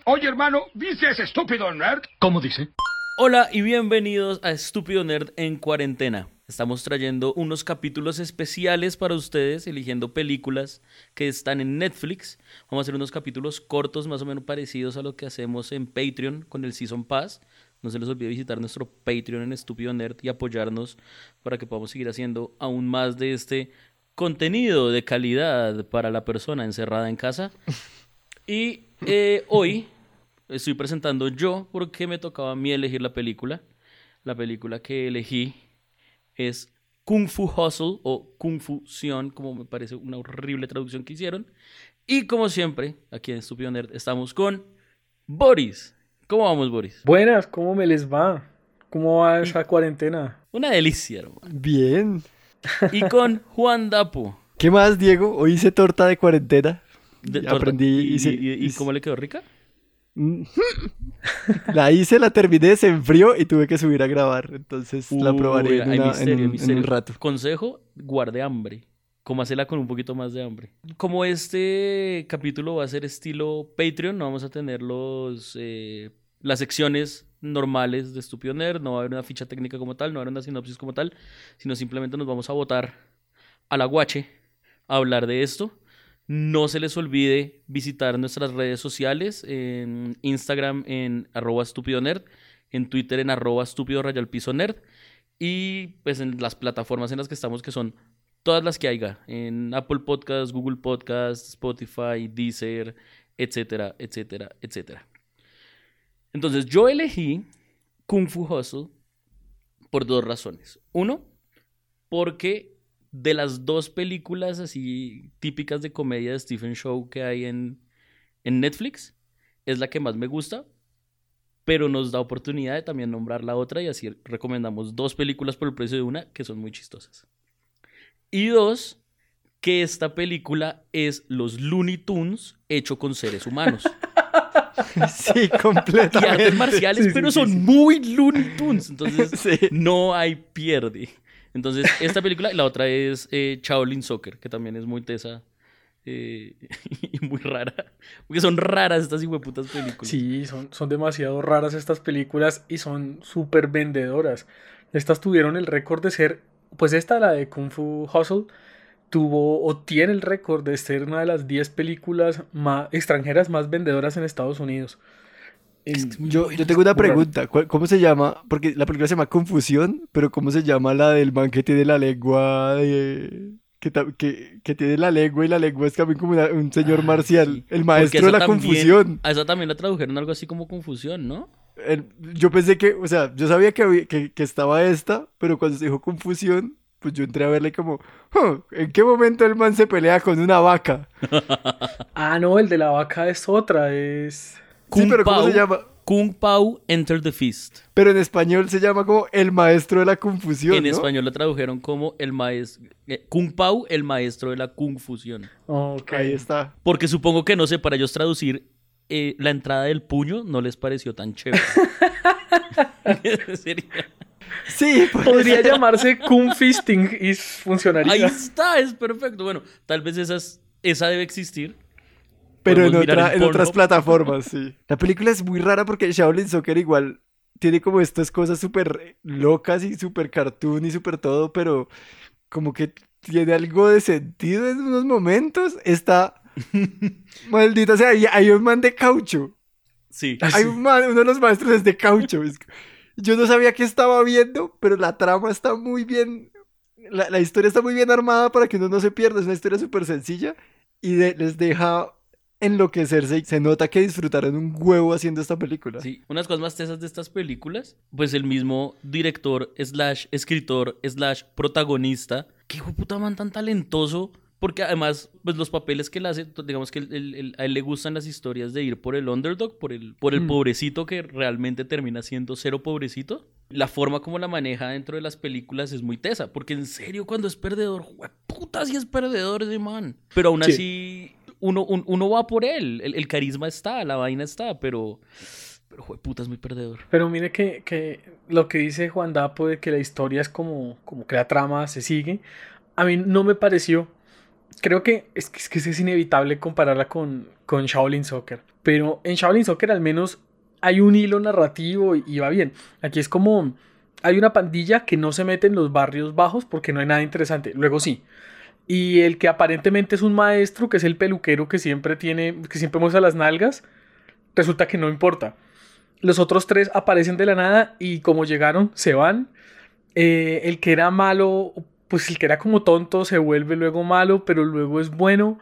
Oye, hermano, ¿viste a ese estúpido nerd? ¿Cómo dice? Hola y bienvenidos a Estúpido Nerd en Cuarentena. Estamos trayendo unos capítulos especiales para ustedes, eligiendo películas que están en Netflix. Vamos a hacer unos capítulos cortos, más o menos parecidos a lo que hacemos en Patreon con el Season Pass. No se les olvide visitar nuestro Patreon en Estúpido Nerd y apoyarnos para que podamos seguir haciendo aún más de este contenido de calidad para la persona encerrada en casa. Y hoy estoy presentando yo porque me tocaba a mí elegir la película. La película que elegí es Kung Fu Hustle o Kung Fu Sion, como me parece una horrible traducción que hicieron. Y como siempre, aquí en Estúpido Nerd estamos con Boris. ¿Cómo vamos, Boris? Buenas, ¿cómo me les va? ¿Cómo va esa cuarentena? Una delicia, hermano. Bien. Y con Juan Dapo. ¿Qué más, Diego? Hoy hice torta de cuarentena. Aprendí. ¿Y cómo le quedó rica? La hice, la terminé, se enfrió y tuve que subir a grabar. Entonces la probaré en un rato. Consejo, guarde hambre. Cómasela con un poquito más de hambre. Como este capítulo va a ser estilo Patreon, no vamos a tener las secciones normales de Estúpido Nerd, no va a haber una ficha técnica como tal, no va a haber una sinopsis como tal, sino simplemente nos vamos a botar a la guache a hablar de esto. No se les olvide visitar nuestras redes sociales, en Instagram en @estúpidonerd, en Twitter en @estúpido_nerd y pues en las plataformas en las que estamos, que son todas las que haya, en Apple Podcasts, Google Podcasts, Spotify, Deezer, etcétera, etcétera, etcétera. Entonces yo elegí Kung Fu Hustle por dos razones. Uno, porque de las dos películas así típicas de comedia de Stephen Chow que hay en Netflix, es la que más me gusta, pero nos da oportunidad de también nombrar la otra y así recomendamos dos películas por el precio de una que son muy chistosas. Y dos, que esta película es los Looney Tunes hecho con seres humanos. Sí, completamente. Y artes marciales, sí, pero son muy Looney Tunes. Entonces, sí, no hay pierde. Entonces, esta película y la otra es Shaolin Soccer, que también es muy tesa y muy rara. Porque son raras estas hijueputas películas. Sí, son demasiado raras estas películas y son súper vendedoras. Estas tuvieron el récord de ser, pues la de Kung Fu Hustle, tiene el récord de ser una de las 10 películas extranjeras más vendedoras en Estados Unidos. Yo tengo una pregunta. ¿Cómo se llama? Porque la película se llama Confusión, pero ¿cómo se llama la del man que tiene la lengua que tiene la lengua y la lengua es también como un señor marcial? Sí. El maestro de la confusión. A esa también la tradujeron algo así como confusión, ¿no? Yo pensé que, o sea, yo sabía que estaba esta, pero cuando se dijo confusión, pues yo entré a verle como, ¿en qué momento el man se pelea con una vaca? No, el de la vaca es otra, es... Sí, pero ¿cómo se llama? Kung Pao Enter the Fist. Pero en español se llama como el maestro de la confusión, En ¿no? español lo tradujeron como el maestro... Kung Pao, el maestro de la confusión. Okay. Ahí está. Porque supongo que, no sé, para ellos traducir la entrada del puño no les pareció tan chévere. Sería... Sí, podría llamarse Kung Fisting y funcionaría. Ahí está, es perfecto. Bueno, tal vez esa debe existir. Pero en otras plataformas, sí. La película es muy rara porque Shaolin Soccer igual tiene como estas cosas súper locas y súper cartoon y súper todo, pero como que tiene algo de sentido en unos momentos. Está maldita sea, hay un man de caucho. Sí. Hay un man, uno de los maestros es de caucho. Yo no sabía qué estaba viendo, pero la trama está muy bien. La historia está muy bien armada para que uno no se pierda. Es una historia súper sencilla y les deja enloquecerse. Se nota que disfrutaron un huevo haciendo esta película. Sí, unas cosas más tesas de estas películas, pues el mismo director / escritor / protagonista, qué hijo de puta man tan talentoso, porque además, pues los papeles que él hace, digamos que a él le gustan las historias de ir por el underdog, por el pobrecito que realmente termina siendo cero pobrecito. La forma como la maneja dentro de las películas es muy tesa, porque en serio cuando es perdedor, puta si es perdedor ese man. Pero aún así... Uno va por él, el carisma está, la vaina está, pero jueputa, es muy perdedor. Pero mire que lo que dice Juan Dapo de que la historia es como que la trama se sigue, a mí no me pareció. creo que es inevitable compararla con Shaolin Soccer. Pero en Shaolin Soccer al menos hay un hilo narrativo y va bien. Aquí es como... Hay una pandilla que no se mete en los barrios bajos porque no hay nada interesante. Luego sí. Y el que aparentemente es un maestro, que es el peluquero que siempre muestra las nalgas, resulta que no importa. Los otros tres aparecen de la nada y como llegaron, se van. El que era malo, pues el que era como tonto, se vuelve luego malo, pero luego es bueno.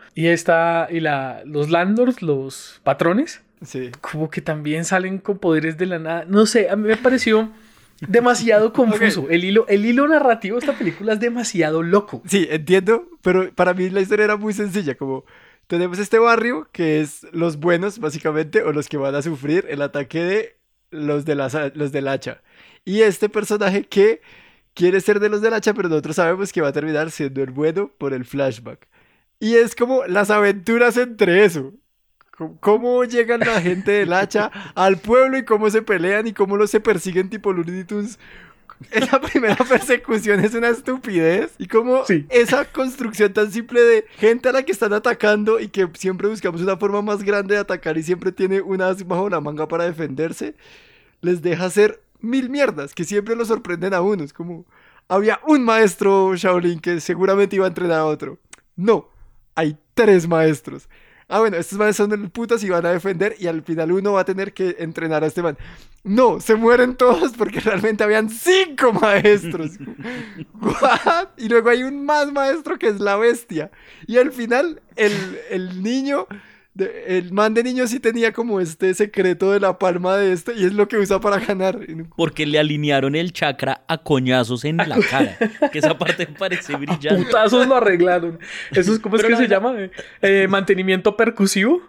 Los landlords, los patrones, Sí. como que también salen con poderes de la nada. No sé, a mí me pareció demasiado confuso. Okay. El hilo narrativo de esta película es demasiado loco. Sí, entiendo, pero para mí la historia era muy sencilla, como tenemos este barrio que es los buenos, básicamente, o los que van a sufrir el ataque de los del hacha. Y este personaje que quiere ser de los del hacha, pero nosotros sabemos que va a terminar siendo el bueno por el flashback. Y es como las aventuras entre eso. Cómo llegan la gente del hacha al pueblo y cómo se pelean y cómo los se persiguen tipo Looney Tunes. Esa primera persecución es una estupidez. Y como esa construcción tan simple de gente a la que están atacando y que siempre buscamos una forma más grande de atacar y siempre tiene una as bajo la manga para defenderse, les deja hacer 1000 mierdas que siempre los sorprenden a uno. Es como, había un maestro Shaolin que seguramente iba a entrenar a otro. No, hay 3 maestros. Bueno, estos manes son el putas y van a defender y al final uno va a tener que entrenar a este man. No, se mueren todos porque realmente habían 5 maestros. ¿What? Y luego hay un más maestro que es la bestia. Y al final el niño, el man de niño sí tenía como este secreto de la palma de y es lo que usa para ganar. Porque le alinearon el chakra a coñazos en la cara. Que esa parte me parece brillante. Putazos lo arreglaron. Eso es, ¿cómo es que se llama? Mantenimiento percusivo.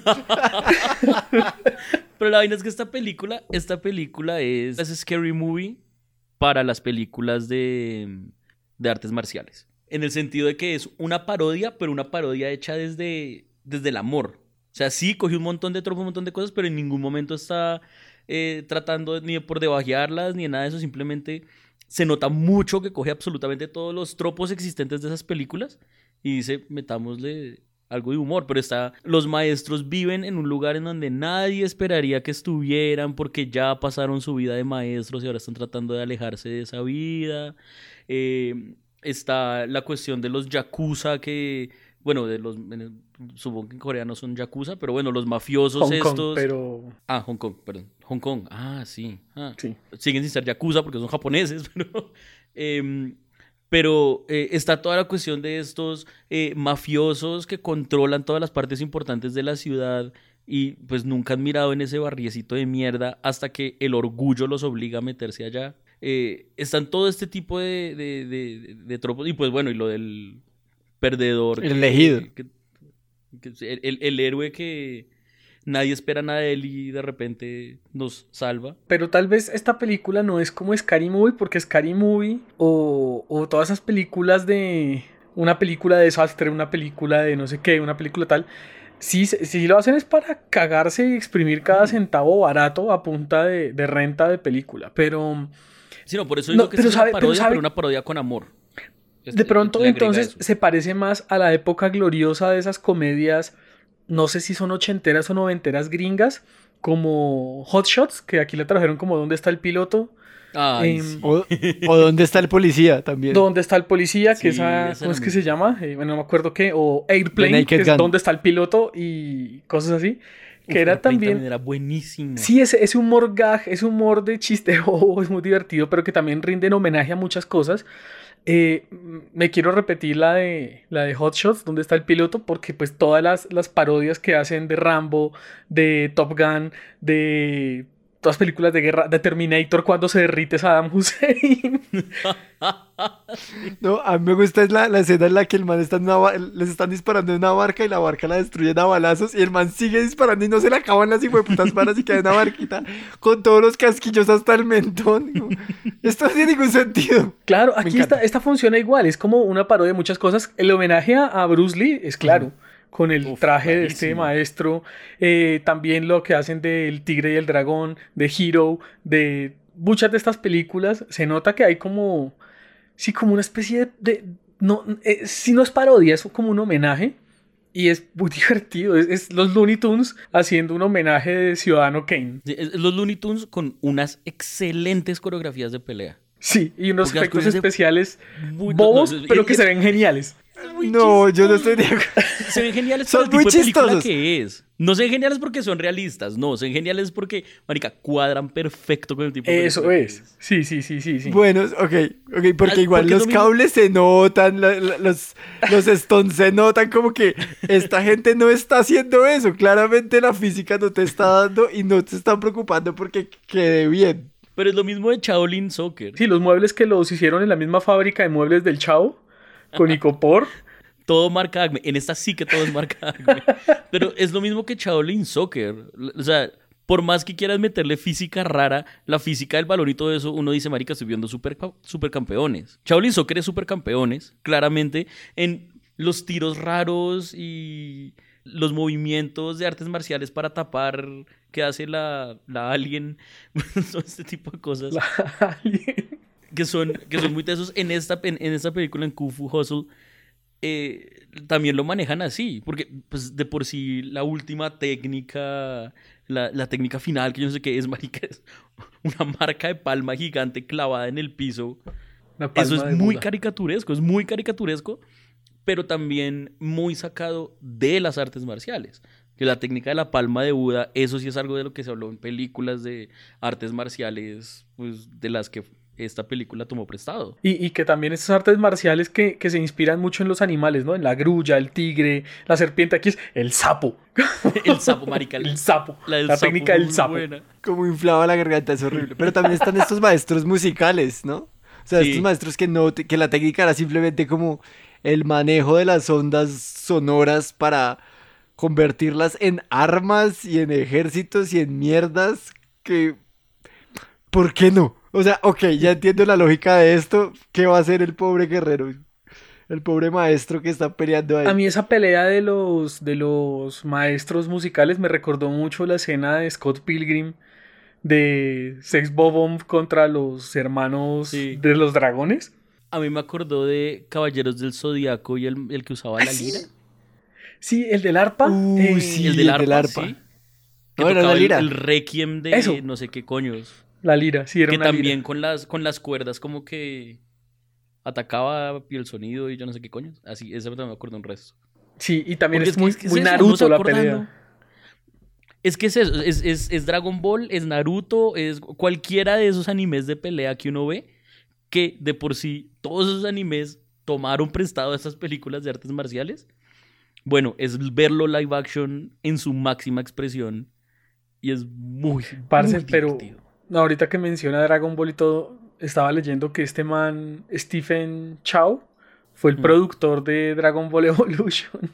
Pero la vaina es que esta película es Scary Movie para las películas de artes marciales. En el sentido de que es una parodia, pero una parodia hecha desde el amor. O sea, sí, cogió un montón de tropos, un montón de cosas, pero en ningún momento está tratando ni por debajearlas, ni de nada de eso. Simplemente se nota mucho que coge absolutamente todos los tropos existentes de esas películas y dice, metámosle algo de humor. Pero los maestros viven en un lugar en donde nadie esperaría que estuvieran porque ya pasaron su vida de maestros y ahora están tratando de alejarse de esa vida. Está la cuestión de los yakuza que... Bueno, supongo que en coreano son yakuza, pero bueno, los mafiosos Hong estos... Kong, pero... Hong Kong, perdón. Hong Kong, sí. Sí. Siguen sin ser yakuza porque son japoneses, pero está toda la cuestión de estos mafiosos que controlan todas las partes importantes de la ciudad y pues nunca han mirado en ese barriecito de mierda hasta que el orgullo los obliga a meterse allá. Están todo este tipo de tropos y pues bueno, y lo del... perdedor, el elegido, el héroe que nadie espera nada de él y de repente nos salva. Pero tal vez esta película no es como Scary Movie, porque Scary Movie o todas esas películas de una película de desastre, una película de no sé qué, una película tal, sí lo hacen es para cagarse y exprimir cada centavo barato a punta de renta de película, pero... Sí, no, por eso digo que es una parodia, pero una parodia con amor. De pronto entonces se parece más a la época gloriosa de esas comedias, no sé si son ochenteras o noventeras gringas, como Hot Shots, que aquí le trajeron como ¿Dónde está el piloto? Sí. O ¿Dónde está el policía? También. ¿Dónde está el policía? Que sí, ¿cómo es que se llama? Bueno, no me acuerdo qué. O Airplane, que es ¿Dónde está el piloto? Y cosas así. Que era también era buenísimo. Sí, ese humor gag, ese humor de chiste bobo es muy divertido, pero que también rinden homenaje a muchas cosas. Me quiero repetir la de Hot Shots, donde está el piloto, porque pues todas las parodias que hacen de Rambo, de Top Gun, de todas películas de guerra, de Terminator cuando se derrite Saddam Hussein. No, a mí me gusta la escena en la que el man les están disparando en una barca y la barca la destruyen a balazos y el man sigue disparando y no se le acaban las hijueputas balas y queda una barquita con todos los casquillos hasta el mentón. Esto no tiene ningún sentido. Claro, aquí esta funciona igual, es como una parodia de muchas cosas. El homenaje a Bruce Lee es claro. Con el traje de este maestro, también lo que hacen del Tigre y el Dragón, de Hero, de muchas de estas películas, se nota que hay como una especie de no, si no es parodia, es como un homenaje. Y es muy divertido. Es los Looney Tunes haciendo un homenaje de Ciudadano Kane. Sí, es los Looney Tunes con unas excelentes coreografías de pelea. Sí, y unos Porque las efectos cosas especiales muy- bobos, no, pero que se ven geniales. No, yo no estoy de acuerdo. Se ven geniales Son por el tipo muy de película chistosos. que es. No se ven geniales porque son realistas, no. Se ven geniales porque, marica, cuadran perfecto con el tipo de Eso película que es. Sí. Bueno, ok, porque igual porque los lo mismo- cables se notan, los stones se notan, como que esta gente no está haciendo eso. Claramente la física no te está dando y no te están preocupando porque quede bien. Pero es lo mismo de Shaolin Soccer. Sí, los muebles que los hicieron en la misma fábrica de muebles del Chavo, con Icopor. Todo marca Acme. En esta sí que todo es marca Acme. Pero es lo mismo que Shaolin Soccer. O sea, por más que quieras meterle física rara, la física del balón y todo eso, uno dice, marica, estoy viendo supercampeones. Shaolin Soccer es supercampeones, claramente, en los tiros raros y los movimientos de artes marciales para tapar que hace la alien. Todo este tipo de cosas. Que son muy tesos. En esta película, en Kung Fu Hustle, también lo manejan así, porque pues de por sí la última técnica, la técnica final, que yo no sé qué es, marica, es una marca de palma gigante clavada en el piso. Eso es muy caricaturesco, pero también muy sacado de las artes marciales. Que la técnica de la palma de Buda, eso sí es algo de lo que se habló en películas de artes marciales, pues de las que esta película tomó prestado. Y que también estas artes marciales que se inspiran mucho en los animales, ¿no? En la grulla, el tigre, la serpiente. Aquí es el sapo. El sapo, marica. El sapo. La técnica del muy sapo. buena. Como inflaba la garganta, es horrible. Pero también están estos maestros musicales, ¿no? O sea, Sí. estos maestros que la técnica era simplemente como el manejo de las ondas sonoras para convertirlas en armas y en ejércitos y en mierdas que... ¿Por qué no? O sea, ok, ya entiendo la lógica de esto. ¿Qué va a hacer el pobre guerrero? El pobre maestro que está peleando ahí. A mí esa pelea de los maestros musicales me recordó mucho la escena de Scott Pilgrim de Sex Bob-omb contra los hermanos Sí. de los dragones. A mí me acordó de Caballeros del Zodiaco y el que usaba la lira. Sí, el del arpa. Sí, El del el del arpa, arpa. sí. Que No, era tocaba la lira. el requiem de Eso. no sé qué coños. La lira, sí, era Que una también lira. con las cuerdas como que atacaba y el sonido y yo no sé qué coños. Así, ese también me acuerdo un resto. Sí, y también Porque es muy, que muy eso, uno Naruto se va la acordando. pelea. Es que es eso, es Dragon Ball, es Naruto, es cualquiera de esos animes de pelea que uno ve, que de por sí todos esos animes tomaron prestado a estas películas de artes marciales. Bueno, es verlo live action en su máxima expresión y es muy, Parce, muy pero divertido. no, ahorita que menciona Dragon Ball y todo, estaba leyendo que este man, Stephen Chow, fue el productor de Dragon Ball Evolution.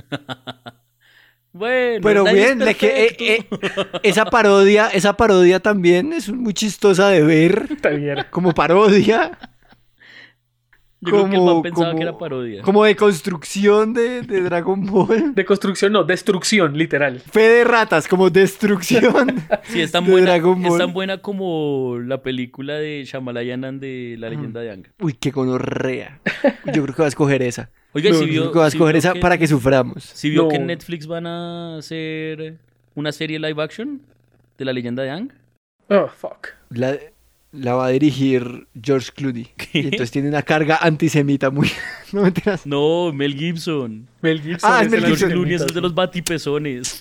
Bueno, Pero nadie es bien, perfecto. esa parodia también es muy chistosa de ver Está bien. como parodia, Yo creo que el man pensaba como- que era parodia. como de construcción de Dragon Ball. De construcción, no, destrucción, literal. Fe de ratas, como destrucción. Sí, es tan de buena, Dragon es Ball. tan buena como la película de Shyamalan de La Leyenda de Aang. Uy, qué gonorrea. Yo creo que va a escoger esa. Oiga, No, si yo vio, creo que va a si escoger vio esa para que suframos. si vio No. que en Netflix van a hacer una serie live action de La Leyenda de Aang. Oh, fuck. La va a dirigir George Clooney. Y entonces tiene una carga antisemita muy... No me enteras. No, Mel Gibson. Mel Gibson. Ah, es es Mel el George Gibson. Clooney es el de antisemita, los batipezones.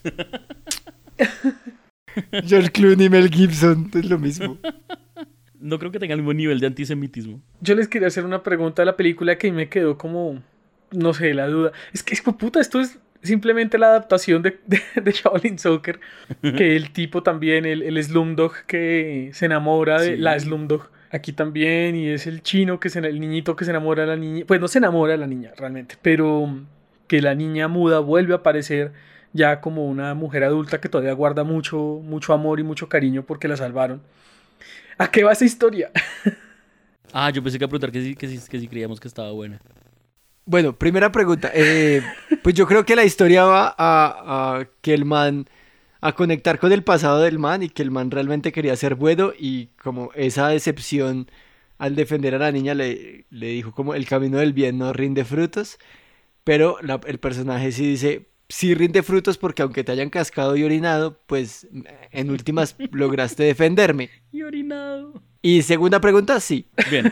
George Clooney y Mel Gibson. Es lo mismo. No creo que tenga el mismo nivel de antisemitismo. Yo les quería hacer una pregunta de la película que me quedó como, no sé, la duda. Es que, puta, esto es simplemente la adaptación de Shaolin Soccer. Que el tipo también, el Slumdog que se enamora de Sí. la Slumdog. Aquí también, y es el chino, el niñito que se enamora de la niña. Pues no se enamora de la niña, realmente. Pero que la niña muda vuelve a aparecer ya como una mujer adulta que todavía guarda mucho, mucho amor y mucho cariño porque la salvaron. ¿A qué va esa historia? Ah, yo pensé que iba a preguntar que sí creíamos que estaba buena. Bueno, primera pregunta. Pues yo creo que la historia va a que el man... a conectar con el pasado del man y que el man realmente quería ser bueno y como esa decepción al defender a la niña le dijo como el camino del bien no rinde frutos, pero el personaje sí dice, sí rinde frutos porque aunque te hayan cascado y orinado, pues en últimas lograste defenderme. Y orinado. Y segunda pregunta, sí. Bien.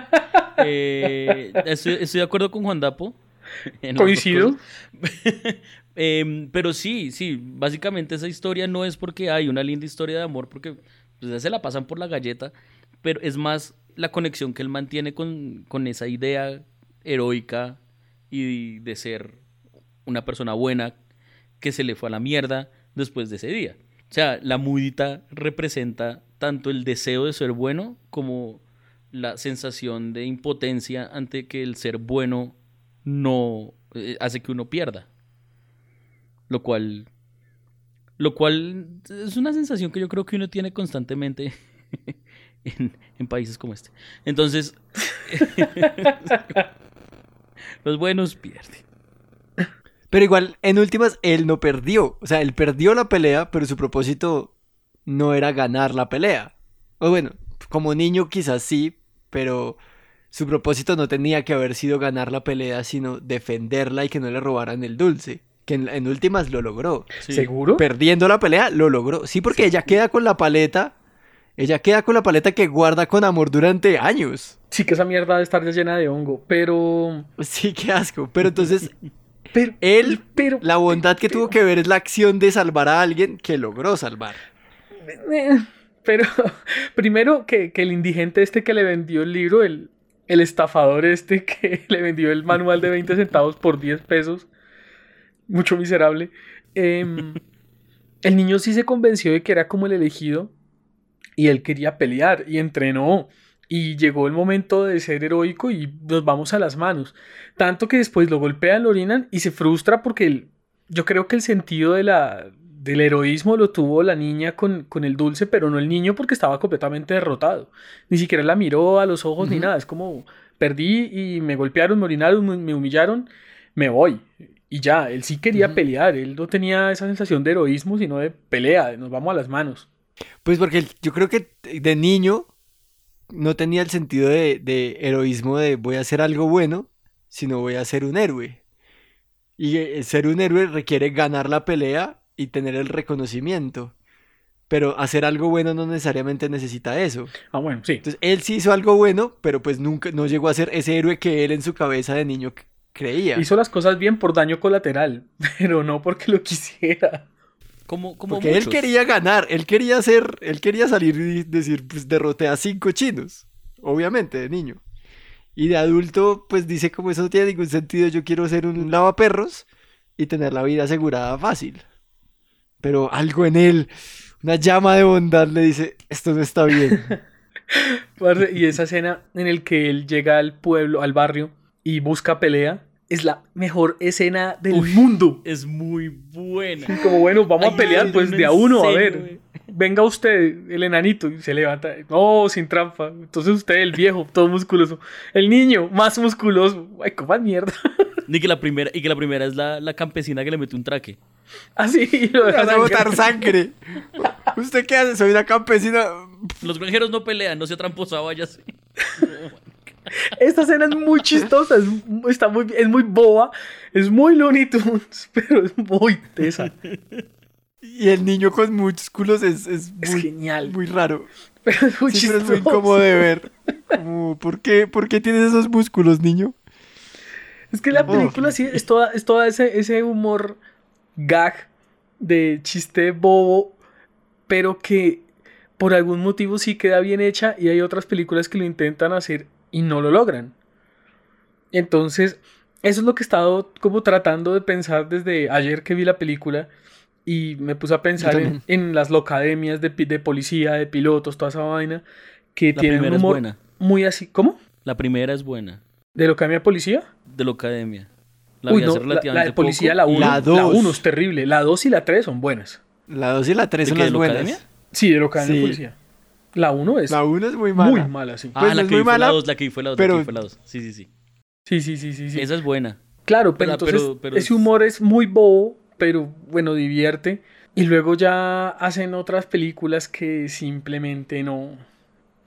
Estoy de acuerdo con Juan Dapo. Coincido. Pero sí, básicamente esa historia no es porque hay una linda historia de amor, porque pues, ya se la pasan por la galleta, pero es más la conexión que él mantiene con esa idea heroica y de ser una persona buena que se le fue a la mierda después de ese día. O sea, la mudita representa tanto el deseo de ser bueno como la sensación de impotencia ante que el ser bueno no hace que uno pierda. Lo cual es una sensación que yo creo que uno tiene constantemente en países como este. Entonces, los buenos pierden. Pero igual, en últimas, él no perdió. O sea, él perdió la pelea, pero su propósito no era ganar la pelea. O bueno, como niño quizás sí, pero su propósito no tenía que haber sido ganar la pelea, sino defenderla y que no le robaran el dulce. Que en últimas lo logró. Sí. ¿Seguro? Perdiendo la pelea, lo logró. Sí, porque ella queda con la paleta. Ella queda con la paleta que guarda con amor durante años. Sí que esa mierda debe estar ya llena de hongo, pero... Sí, qué asco. Pero entonces... Pero, la bondad que tuvo que ver es la acción de salvar a alguien que logró salvar. Pero primero que el indigente este que le vendió el libro, el estafador este que le vendió el manual de 20 centavos por 10 pesos, mucho miserable, el niño sí se convenció de que era como el elegido y él quería pelear y entrenó. Y llegó el momento de ser heroico y nos vamos a las manos. Tanto que después lo golpean, lo orinan y se frustra porque yo creo que el sentido del heroísmo lo tuvo la niña con el dulce, pero no el niño porque estaba completamente derrotado. Ni siquiera la miró a los ojos ni nada. Es como, perdí y me golpearon, me orinaron, me humillaron, me voy. Y ya, él sí quería pelear. Él no tenía esa sensación de heroísmo, sino de pelea, de nos vamos a las manos. Pues porque yo creo que de niño no tenía el sentido de heroísmo de voy a hacer algo bueno, sino voy a ser un héroe. Y ser un héroe requiere ganar la pelea y tener el reconocimiento. Pero hacer algo bueno no necesariamente necesita eso. Ah, bueno, sí. Entonces él sí hizo algo bueno, pero pues nunca no llegó a ser ese héroe que él en su cabeza de niño creía. Hizo las cosas bien por daño colateral, pero no porque lo quisiera. Como porque muchos. él quería ganar, él quería salir y decir, pues derroté a 5 chinos, obviamente, de niño. Y de adulto, pues dice como eso no tiene ningún sentido, yo quiero ser un lavaperros y tener la vida asegurada fácil. Pero algo en él, una llama de bondad le dice, esto no está bien. Y esa escena en la que él llega al pueblo, al barrio, y busca pelea, es la mejor escena del mundo. Es muy buena. Como bueno, vamos a pelear pues de a uno, a ver. Wey. Venga usted, el enanito, y se levanta. No, sin trampa. Entonces usted, el viejo, todo musculoso. El niño, más musculoso. Ay, coman mierda. Y que la primera es la campesina que le mete un traque. Así, Me vas a botar sangre. ¿Usted qué hace? Soy una campesina. Los granjeros no pelean, no sea tramposa, váyase. Esta escena es muy chistosa, es muy boba, es muy Looney Tunes, pero es muy tesa. Y el niño con músculos es muy, genial. Muy raro. Pero es muy chistoso. chistoso. Es muy incómodo de ver. Como, ¿por qué tienes esos músculos, niño? Es que la película sí es toda ese humor gag de chiste bobo, pero que por algún motivo sí queda bien hecha y hay otras películas que lo intentan hacer y no lo logran. Entonces, eso es lo que he estado como tratando de pensar desde ayer que vi la película y me puse a pensar en las locademias de policía, de pilotos, toda esa vaina, que La tienen un primera humor es buena. muy así. ¿Cómo? La primera es buena. ¿De locademia de policía? De la academia. La Uy, vi no, hace la relativamente de policía, poco. la La 1 dos. es terrible. La 2 y la 3 son buenas. La 2 y la 3 ¿De son qué, las de buenas. Locademia? Sí, de locademia de Sí. policía. La 1 es La 1 es muy mala. muy mala, sí. Pues la no es que muy vi fue mala, la 2, la que vi fue la 2, pero- la que vi fue la 2. Sí. Sí. Esa es buena. Claro, pero entonces pero ese humor es muy bobo, pero bueno, divierte. Y luego ya hacen otras películas que simplemente no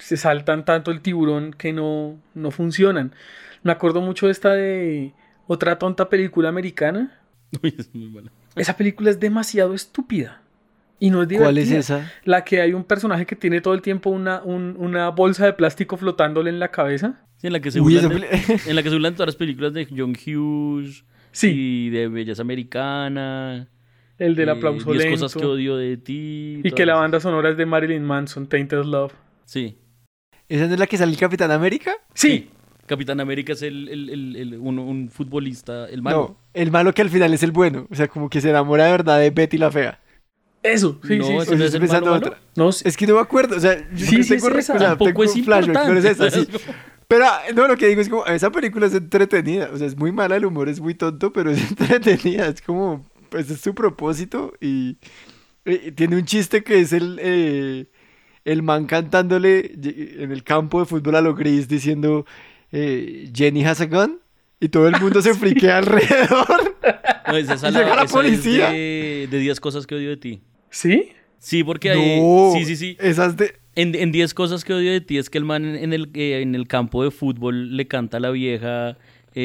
se saltan tanto el tiburón que no funcionan. Me acuerdo mucho de esta de otra tonta película americana. Uy, es muy mala. Esa película es demasiado estúpida y no es divertida. ¿Cuál es esa? La que hay un personaje que tiene todo el tiempo una bolsa de plástico flotándole en la cabeza. Sí, en la que se Uy, burlan en la que se burlan todas las películas de John Hughes Sí. y de Belleza Americana. El del aplauso 10 lento. cosas que odio de ti. Y que todas la esas. banda sonora es de Marilyn Manson, Tainted Love. Sí. ¿Esa no es la que sale el Capitán América? Sí. Capitán América es un futbolista, el malo. No, el malo que al final es el bueno. O sea, como que se enamora de verdad de Betty la fea. Eso, sí, No, sí. ese no es Estoy el pensando malo, otra. No, sí. Es que no me acuerdo. O sea, yo Sí, sí, tengo, es esa. o sea, Tampoco tengo es flashbacks, pero es esa, sí. importante. Pero no, lo que digo es como, esa película es entretenida. O sea, es muy mala, el humor es muy tonto, pero es entretenida. Es como, pues es su propósito y tiene un chiste que es el man cantándole en el campo de fútbol a lo Gris diciendo Jenny has a gun y todo el mundo se friquea alrededor. No, esa es Y llega la esa policía. es de 10 cosas que odio de ti. ¿Sí? Sí, porque hay... No, Sí. esas de... En 10 cosas que odio de ti es que el man en el campo de fútbol le canta a la vieja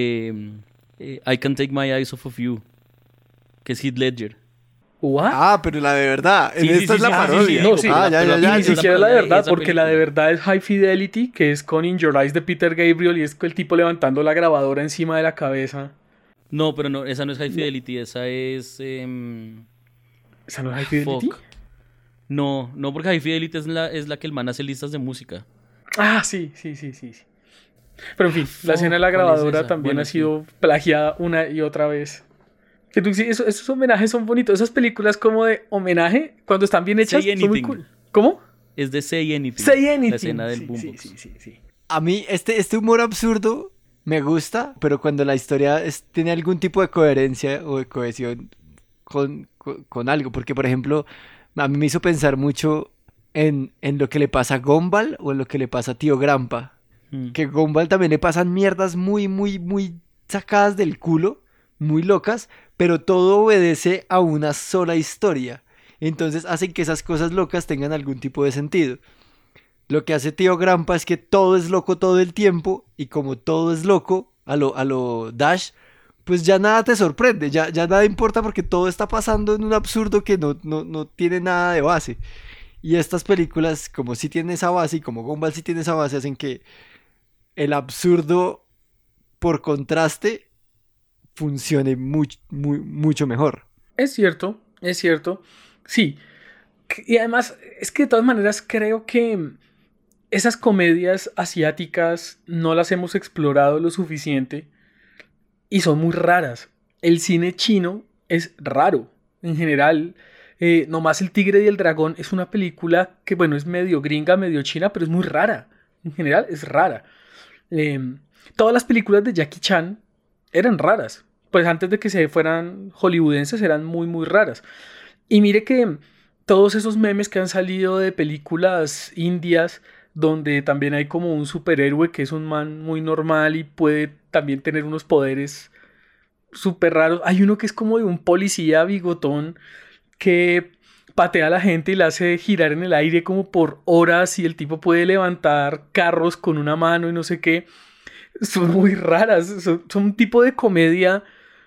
I can't take my eyes off of you, que es Heath Ledger. ¿What? Ah, pero la de verdad. Sí, En sí, esta es sí, la sí, sí, parodia. sí, no, sí. Ah, ya, Pero ya, Y ya. ni esa siquiera es la la de verdad, esa porque la de película. verdad es High Fidelity, que es con In Your Eyes de Peter Gabriel y es el tipo levantando la grabadora encima de la cabeza. No, pero no, esa no es High Fidelity, esa es... ¿Esa no es High Fidelity? fuck. No, porque High Fidelity es la que el man hace listas de música. Ah, sí. Pero en fin, la escena de la ¿cuál es grabadora esa? también Bueno, ha sido plagiada una y otra vez. Que tú, sí, esos homenajes son bonitos. Esas películas como de homenaje, cuando están bien hechas, Say son muy Anything. cool. ¿Cómo? Es de Say Anything. Say Anything. La escena del Sí, boombox. sí. A mí este humor absurdo me gusta, pero cuando la historia tiene algún tipo de coherencia o de cohesión con algo. Porque, por ejemplo, a mí me hizo pensar mucho en lo que le pasa a Gumball o en lo que le pasa a Tío Grampa. Que a Gumball también le pasan mierdas muy, muy, muy sacadas del culo, muy locas, pero todo obedece a una sola historia. Entonces hacen que esas cosas locas tengan algún tipo de sentido. Lo que hace Tío Grampa es que todo es loco todo el tiempo, y como todo es loco, a lo Dash, pues ya nada te sorprende, ya nada importa porque todo está pasando en un absurdo que no tiene nada de base. Y estas películas, como sí tienen esa base y como Gumball sí tiene esa base, hacen que el absurdo, por contraste, funcione mucho mejor. Es cierto. Sí. Y además, es que de todas maneras creo que esas comedias asiáticas no las hemos explorado lo suficiente y son muy raras. El cine chino es raro en general. Nomás El Tigre y el Dragón es una película que, bueno, es medio gringa, medio china, pero es muy rara. En general es rara. Todas las películas de Jackie Chan eran raras. Pues antes de que se fueran hollywoodenses eran muy, muy raras. Y mire que todos esos memes que han salido de películas indias, donde también hay como un superhéroe que es un man muy normal y puede también tener unos poderes súper raros. Hay uno que es como de un policía bigotón que patea a la gente y la hace girar en el aire como por horas y el tipo puede levantar carros con una mano y no sé qué. Son muy raras, son un tipo de comedia.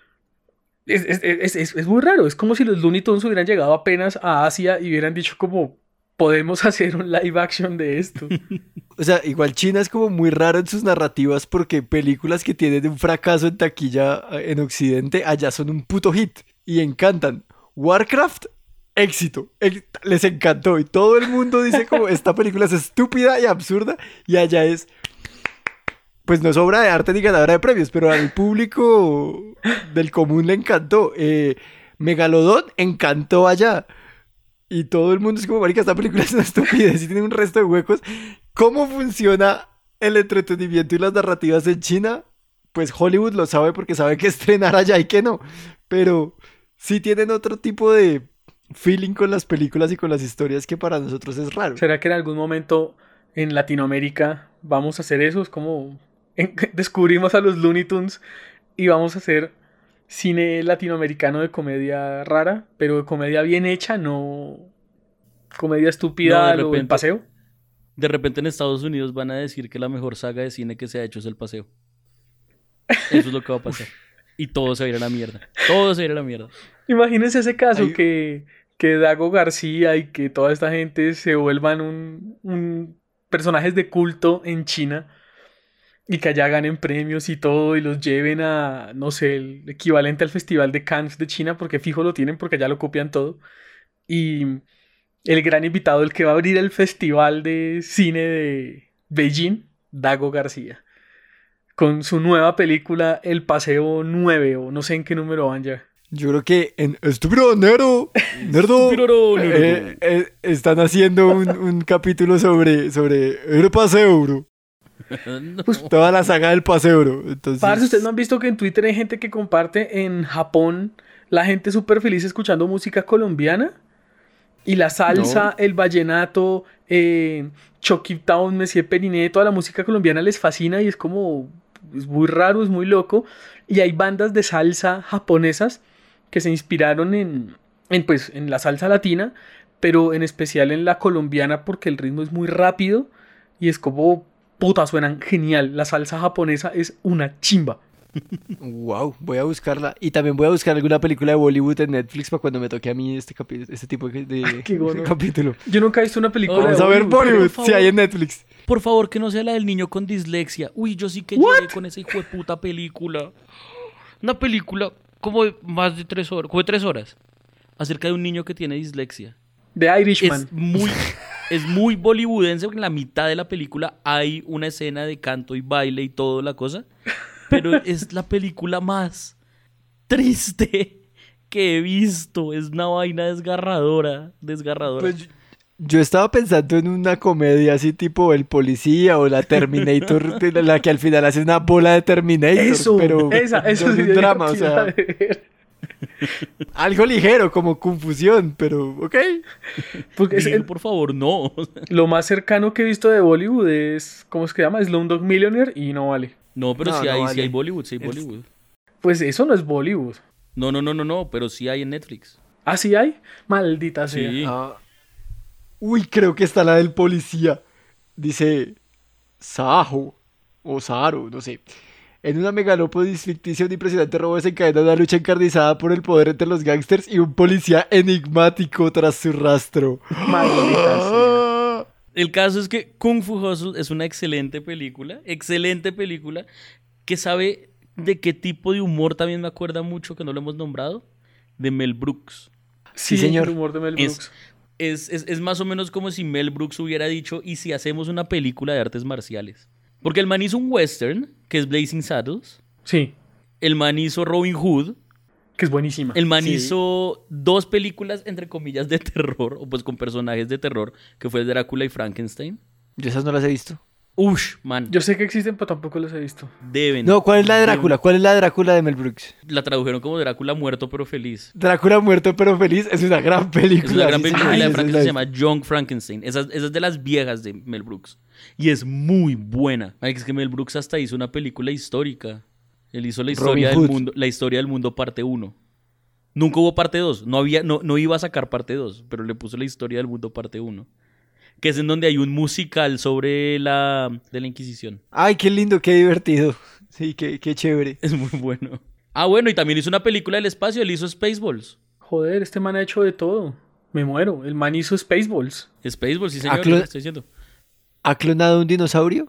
Es muy raro, es como si los Looney Tunes hubieran llegado apenas a Asia y hubieran dicho como, podemos hacer un live action de esto. O sea, igual China es como muy raro en sus narrativas porque películas que tienen un fracaso en taquilla en Occidente allá son un puto hit y encantan. Warcraft, éxito, les encantó y todo el mundo dice como esta película es estúpida y absurda y allá es, pues no es obra de arte ni ganadora de premios, pero al público del común le encantó. Megalodón encantó allá. Y todo el mundo es como, marica, esta película es una estupidez y tiene un resto de huecos. ¿Cómo funciona el entretenimiento y las narrativas en China? Pues Hollywood lo sabe porque sabe que estrenar allá y que no. Pero sí tienen otro tipo de feeling con las películas y con las historias que para nosotros es raro. ¿Será que en algún momento en Latinoamérica vamos a hacer eso? Es como descubrimos a los Looney Tunes y vamos a hacer cine latinoamericano de comedia rara, pero de comedia bien hecha, no comedia estúpida No, de o el repente. paseo. De repente en Estados Unidos van a decir que la mejor saga de cine que se ha hecho es El Paseo. Eso es lo que va a pasar. Y todo se va a ir a la mierda. Todo se va a ir a la mierda. Imagínense ese caso que Dago García y que toda esta gente se vuelvan un personajes de culto en China y que allá ganen premios y todo y los lleven a, no sé, el equivalente al Festival de Cannes de China, porque fijo lo tienen porque allá lo copian todo. Y el gran invitado, el que va a abrir el Festival de Cine de Beijing, Dago García, con su nueva película El Paseo 9, o no sé en qué número van ya. Yo creo que en Estúpido Nerdo están haciendo un capítulo sobre el paseo, bro. No. Pues toda la saga del paseo, bro. Entonces... Parce, ¿ustedes no han visto que en Twitter hay gente que comparte en Japón la gente súper feliz escuchando música colombiana? Y la salsa, el vallenato, Chucky Town, Messier Periné, toda la música colombiana les fascina y es como... es muy raro, es muy loco. Y hay bandas de salsa japonesas que se inspiraron en la salsa latina, pero en especial en la colombiana porque el ritmo es muy rápido y es como, puta, suenan genial. La salsa japonesa es una chimba. Wow, voy a buscarla. Y también voy a buscar alguna película de Bollywood en Netflix para cuando me toque a mí este tipo de Qué bueno. capítulo. Yo nunca he visto una película Vamos de a ver Bollywood, si hay en Netflix. Por favor, que no sea la del niño con dislexia. Uy, yo sí que lloré con esa hijo de puta película. Una película como de más de 3 horas, como de 3 horas, acerca de un niño que tiene dislexia. The Irishman. Es muy bollywoodense porque en la mitad de la película hay una escena de canto y baile y toda la cosa. Pero es la película más triste que he visto. Es una vaina desgarradora. Pues yo estaba pensando en una comedia así tipo El Policía o la Terminator, la que al final hace una bola de Terminator. Eso, pero eso es un drama, o sea, algo ligero como confusión, pero ok. Porque por favor, no. Lo más cercano que he visto de Bollywood es, ¿cómo es que se llama? Slumdog Millionaire y no vale. No, pero No, sí no hay, vale. sí hay Bollywood, sí hay Bollywood. Pues eso no es Bollywood. No, pero sí hay en Netflix. ¿Ah, sí hay? Maldita sea. Sí. Uy, creo que está la del policía. Dice Sajo o Saro, no sé. En una megalópolis ficticia, un impresionante robo desencadena una lucha encarnizada por el poder entre los gángsters y un policía enigmático tras su rastro. Maldita sea. El caso es que Kung Fu Hustle es una excelente película que sabe de qué tipo de humor también me acuerda mucho, que no lo hemos nombrado, de Mel Brooks. Sí, señor. el humor de Mel Brooks. Es más o menos como si Mel Brooks hubiera dicho, ¿y si hacemos una película de artes marciales? Porque el man hizo un western, que es Blazing Saddles. Sí, El man hizo Robin Hood. que es buenísima. El man Sí. hizo 2 películas, entre comillas, de terror, o pues con personajes de terror, que fue Drácula y Frankenstein. Yo esas no las he visto. Ush, man, Yo sé que existen, pero tampoco los he visto. deben. No, ¿cuál es la de Drácula? ¿Cuál es la de Drácula de Mel Brooks? La tradujeron como Drácula muerto pero feliz. Drácula muerto pero feliz es una gran película. Es una gran sí, película, sí, la de esa es Frankenstein se llama Young Frankenstein. Esa es de las viejas de Mel Brooks. Y es muy buena. Ay, es que Mel Brooks hasta hizo una película histórica. Él hizo la historia Robin del Hood. mundo, la historia del mundo parte 1. Nunca hubo parte 2. No iba a sacar parte 2, pero le puso la historia del mundo parte 1. Que es en donde hay un musical sobre de la Inquisición. Ay, qué lindo, qué divertido. Sí, qué chévere. Es muy bueno. Ah, bueno, y también hizo una película del espacio. Él hizo Spaceballs. Joder, este man ha hecho de todo. Me muero. El man hizo Spaceballs. Spaceballs, sí señor, Clon- lo estoy diciendo. ¿Ha clonado un dinosaurio?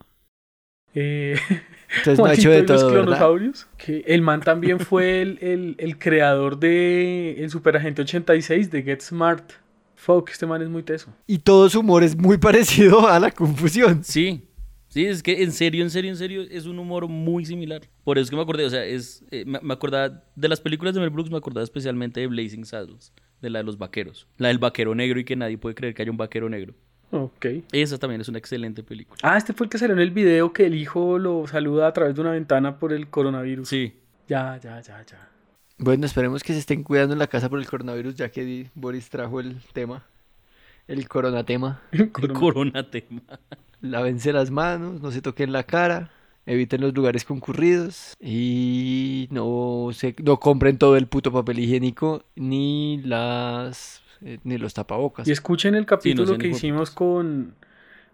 Entonces no ha Juanito hecho de y los todo, ¿verdad? clonosaurios. Que el man también fue el creador de el Superagente 86 de Get Smart. Fuck, este man es muy teso. Y todo su humor es muy parecido a la confusión. Sí, es que en serio, es un humor muy similar. Por eso es que me acordé, o sea, me acordaba de las películas de Mel Brooks, me acordaba especialmente de Blazing Saddles, de la de los vaqueros. La del vaquero negro y que nadie puede creer que haya un vaquero negro. Ok. Esa también es una excelente película. Ah, este fue el que salió en el video que el hijo lo saluda a través de una ventana por el coronavirus. Sí. Ya. Bueno, esperemos que se estén cuidando en la casa por el coronavirus, ya que Boris trajo el tema, el coronatema. El corona tema. Lávense las manos, no se toquen la cara, eviten los lugares concurridos y no compren todo el puto papel higiénico ni los tapabocas. Y escuchen el capítulo sean que hijueputas. hicimos con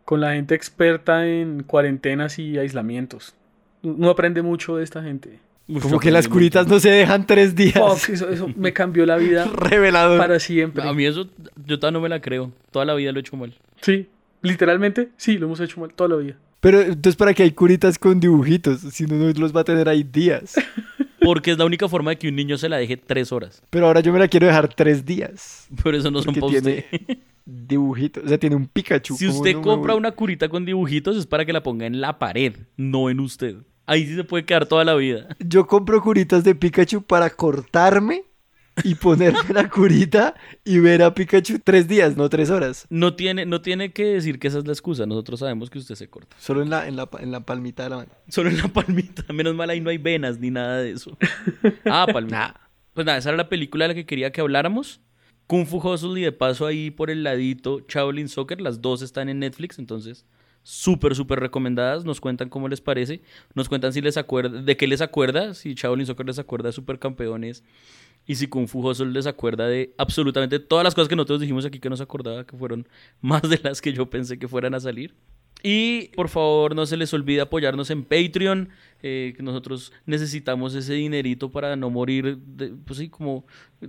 con la gente experta en cuarentenas y aislamientos. No aprende mucho de esta gente. Como que las curitas no se dejan 3 días. Fuck, eso me cambió la vida. Revelador. Para siempre. A mí eso, yo todavía no me la creo. Toda la vida lo he hecho mal. Sí, literalmente, sí, lo hemos hecho mal toda la vida. Pero entonces, ¿para qué hay curitas con dibujitos? Si no, no los va a tener ahí días. Porque es la única forma de que un niño se la deje 3 horas. Pero ahora yo me la quiero dejar 3 días. Pero eso no son Porque para usted. tiene dibujitos. O sea, tiene un Pikachu. Si ¿Cómo usted no me compra voy? una curita con dibujitos es para que la ponga en la pared, no en usted. Ahí sí se puede quedar toda la vida. Yo compro curitas de Pikachu para cortarme y ponerme la curita y ver a Pikachu 3 días, no 3 horas. No tiene que decir que esa es la excusa. Nosotros sabemos que usted se corta. Solo en la palmita de la mano. Solo en la palmita. Menos mal ahí no hay venas ni nada de eso. Palmita. Pues nada, esa era la película de la que quería que habláramos. Kung Fu Hustle y de paso ahí por el ladito Shaolin Soccer. Las dos están en Netflix, entonces súper recomendadas. Nos cuentan cómo les parece. Nos cuentan si les acuerda, de qué les acuerda. Si Shaolin Soccer les acuerda de Supercampeones. Y si Kung Fu Hustle les acuerda de absolutamente todas las cosas que nosotros dijimos aquí que nos acordaba, que fueron más de las que yo pensé que fueran a salir. Y por favor no se les olvide apoyarnos en Patreon, que nosotros necesitamos ese dinerito para no morir, pues sí, como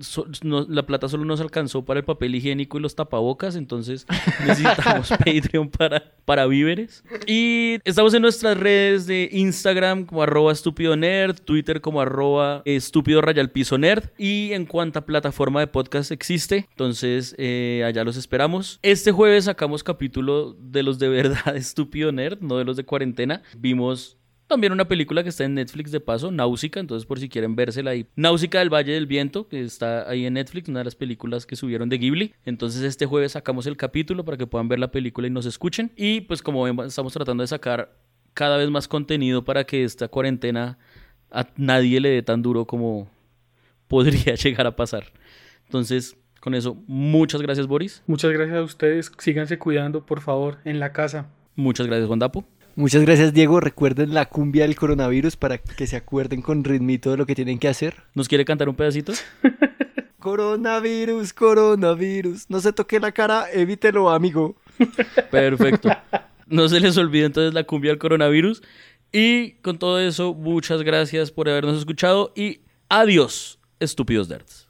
la plata solo nos alcanzó para el papel higiénico y los tapabocas, entonces necesitamos Patreon para víveres. Y estamos en nuestras redes de Instagram como @estúpido-nerd, Twitter como @estúpido_nerd y en cuanta plataforma de podcast existe, entonces allá los esperamos. Este jueves sacamos capítulo de los de verdad estúpido nerd, no de los de cuarentena. Vimos también una película que está en Netflix de paso, Náusica, entonces por si quieren vérsela ahí. Náusica del Valle del Viento, que está ahí en Netflix, una de las películas que subieron de Ghibli. Entonces este jueves sacamos el capítulo para que puedan ver la película y nos escuchen. Y pues como ven, estamos tratando de sacar cada vez más contenido para que esta cuarentena a nadie le dé tan duro como podría llegar a pasar. Entonces, con eso, muchas gracias, Boris. Muchas gracias a ustedes. Síganse cuidando, por favor, en la casa. Muchas gracias, Juan Dapo. Muchas gracias, Diego. Recuerden la cumbia del coronavirus para que se acuerden con ritmito de lo que tienen que hacer. ¿Nos quiere cantar un pedacito? Coronavirus, coronavirus. No se toque la cara, evítelo, amigo. Perfecto. No se les olvide entonces la cumbia del coronavirus. Y con todo eso, muchas gracias por habernos escuchado y adiós, estúpidos nerds.